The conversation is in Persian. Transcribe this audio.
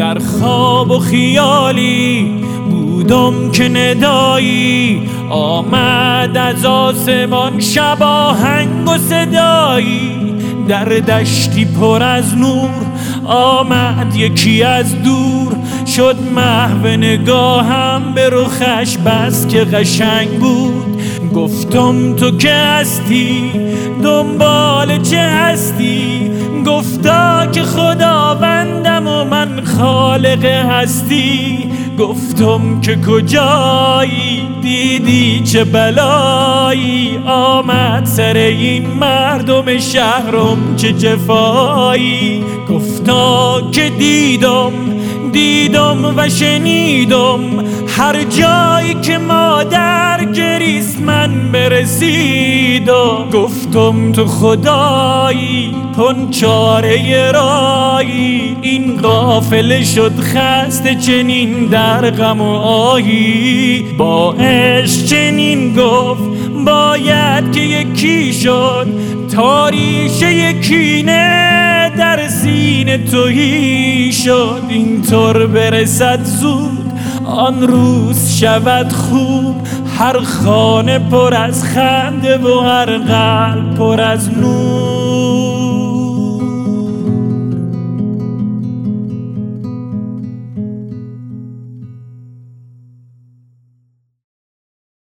در خواب و خیالی بودم که ندایی آمد از آسمان، شب آهنگ و صدایی. در دشتی پر از نور آمد یکی از دور، شد محو نگاهم به رخش بس که قشنگ بود. گفتم تو که هستی دنبال چه هستی، گفتا که خداوندم و من خالق هستی. گفتم که کجایی، دیدی چه بلایی آمد سر این مردم شهرم، چه جفایی. گفتا که دیدم و شنیدم، هر جایی که مادر گریست من برسیدم. گفتم تو خدایی کن چاره رایی، این قافله شد خسته چنین در غم و آهی. با عشق چنین گفت باید که یکی شد، تاریشه کینه در سینه تویی شد. اینطور برسد زود آن روز شود خوب، هر خانه پر از خنده و هر قلب پر از نور.